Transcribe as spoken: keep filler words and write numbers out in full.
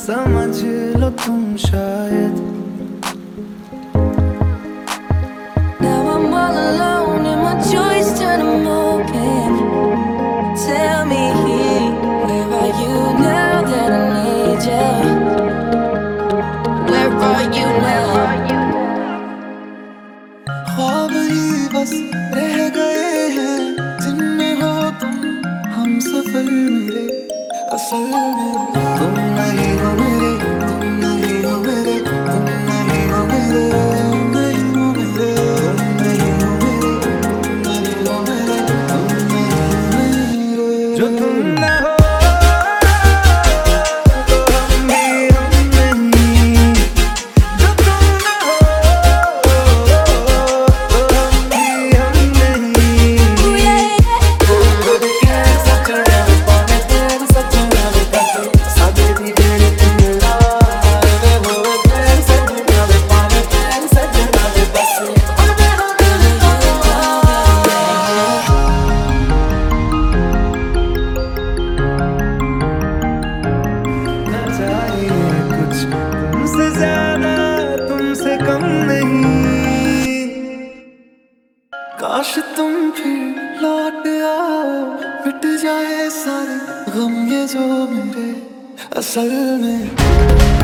समझ लो तुम शायद। Now I'm all alone and my joys turn them open. Tell me, where are you now that I need you? Where are you now? ख्वाब ही बस रह गए हैं जिनमें हो तुम हम सफर मेरे, असल में तुम नहीं हो मेरे, तुम नहीं हो मेरे, तुम नहीं हो मेरे, नहीं हो मेरे, तुम नहीं हो मेरे, नहीं हो मेरे, तुम नहीं हो मेरे। जो तुम ना हो तो हम भी हम नहीं, जो तुम ना हो तो हम भी हम नहीं। Ooh, yeah, yeah. Baby, can't such a love, but it's been such a love, but it's so baby, baby, in your love. Oh, it's such a love, but it's such a love, but it's oh, baby, baby, ना चाहिए कुछ तुमसे ज्यादा, तुमसे कम नहीं। काश तुम फिर लौट आओ, मिट जाए सारे गम ये जो मेरे, असल में